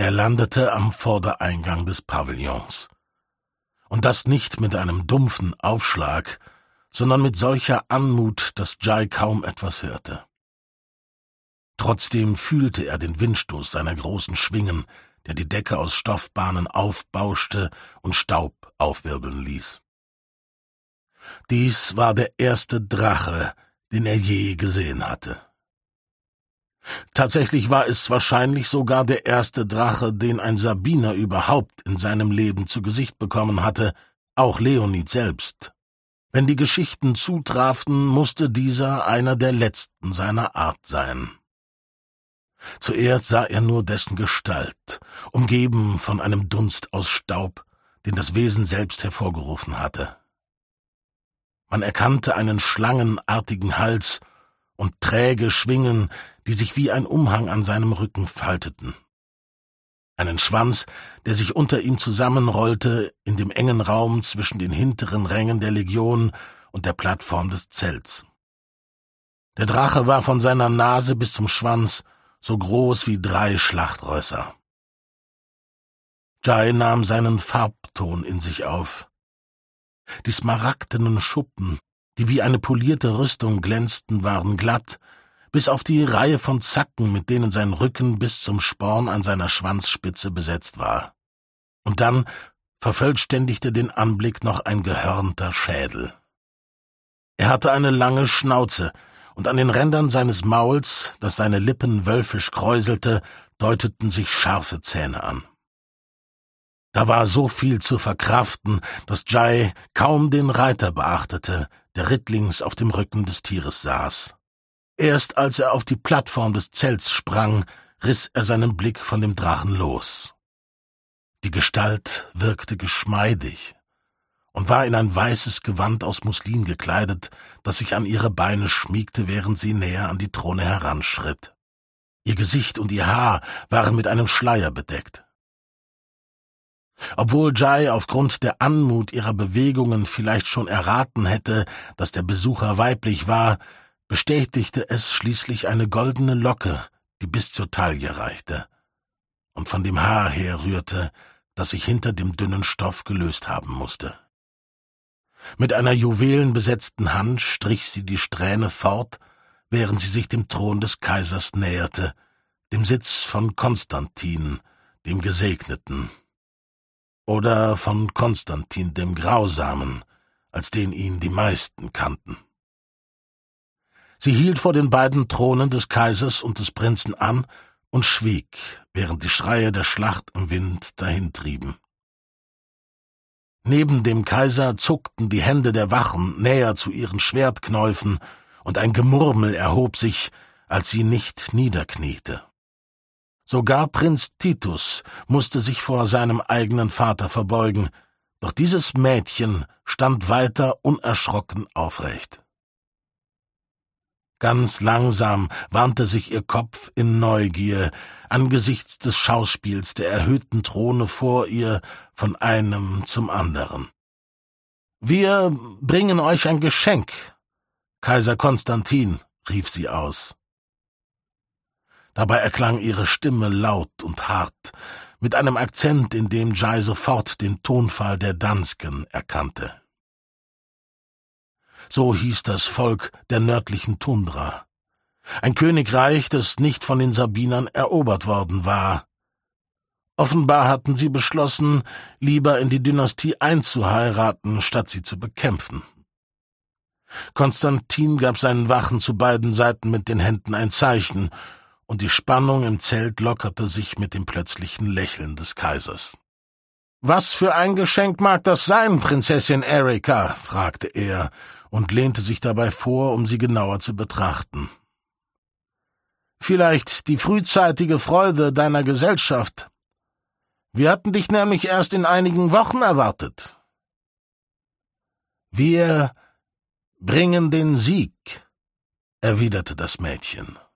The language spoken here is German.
Er landete am Vordereingang des Pavillons. Und das nicht mit einem dumpfen Aufschlag, sondern mit solcher Anmut, dass Jai kaum etwas hörte. Trotzdem fühlte er den Windstoß seiner großen Schwingen, der die Decke aus Stoffbahnen aufbauschte und Staub aufwirbeln ließ. Dies war der erste Drache, den er je gesehen hatte. Tatsächlich war es wahrscheinlich sogar der erste Drache, den ein Sabiner überhaupt in seinem Leben zu Gesicht bekommen hatte, auch Leonid selbst. Wenn die Geschichten zutrafen, musste dieser einer der letzten seiner Art sein. Zuerst sah er nur dessen Gestalt, umgeben von einem Dunst aus Staub, den das Wesen selbst hervorgerufen hatte. Man erkannte einen schlangenartigen Hals und träge Schwingen, die sich wie ein Umhang an seinem Rücken falteten. Einen Schwanz, der sich unter ihm zusammenrollte in dem engen Raum zwischen den hinteren Rängen der Legion und der Plattform des Zelts. Der Drache war von seiner Nase bis zum Schwanz so groß wie 3 Schlachtrösser. Jai nahm seinen Farbton in sich auf. Die smaragdenen Schuppen, die wie eine polierte Rüstung glänzten, waren glatt, bis auf die Reihe von Zacken, mit denen sein Rücken bis zum Sporn an seiner Schwanzspitze besetzt war. Und dann vervollständigte den Anblick noch ein gehörnter Schädel. Er hatte eine lange Schnauze, und an den Rändern seines Mauls, das seine Lippen wölfisch kräuselte, deuteten sich scharfe Zähne an. Da war so viel zu verkraften, dass Jai kaum den Reiter beachtete, der rittlings auf dem Rücken des Tieres saß. Erst als er auf die Plattform des Zelts sprang, riss er seinen Blick von dem Drachen los. Die Gestalt wirkte geschmeidig und war in ein weißes Gewand aus Muslin gekleidet, das sich an ihre Beine schmiegte, während sie näher an die Throne heranschritt. Ihr Gesicht und ihr Haar waren mit einem Schleier bedeckt. Obwohl Jai aufgrund der Anmut ihrer Bewegungen vielleicht schon erraten hätte, dass der Besucher weiblich war, bestätigte es schließlich eine goldene Locke, die bis zur Taille reichte und von dem Haar herrührte, das sich hinter dem dünnen Stoff gelöst haben musste. Mit einer juwelenbesetzten Hand strich sie die Strähne fort, während sie sich dem Thron des Kaisers näherte, dem Sitz von Konstantin, dem Gesegneten. Oder von Konstantin dem Grausamen, als den ihn die meisten kannten. Sie hielt vor den beiden Thronen des Kaisers und des Prinzen an und schwieg, während die Schreie der Schlacht im Wind dahintrieben. Neben dem Kaiser zuckten die Hände der Wachen näher zu ihren Schwertknäufen, und ein Gemurmel erhob sich, als sie nicht niederkniete. Sogar Prinz Titus musste sich vor seinem eigenen Vater verbeugen, doch dieses Mädchen stand weiter unerschrocken aufrecht. Ganz langsam wandte sich ihr Kopf in Neugier angesichts des Schauspiels der erhöhten Throne vor ihr von einem zum anderen. »Wir bringen euch ein Geschenk, Kaiser Konstantin«, rief sie aus. Dabei erklang ihre Stimme laut und hart, mit einem Akzent, in dem Jai sofort den Tonfall der Dansken erkannte. So hieß das Volk der nördlichen Tundra, ein Königreich, das nicht von den Sabinern erobert worden war. Offenbar hatten sie beschlossen, lieber in die Dynastie einzuheiraten, statt sie zu bekämpfen. Konstantin gab seinen Wachen zu beiden Seiten mit den Händen ein Zeichen, und die Spannung im Zelt lockerte sich mit dem plötzlichen Lächeln des Kaisers. »Was für ein Geschenk mag das sein, Prinzessin Erika?« fragte er und lehnte sich dabei vor, um sie genauer zu betrachten. »Vielleicht die frühzeitige Freude deiner Gesellschaft. Wir hatten dich nämlich erst in einigen Wochen erwartet.« »Wir bringen den Sieg«, erwiderte das Mädchen.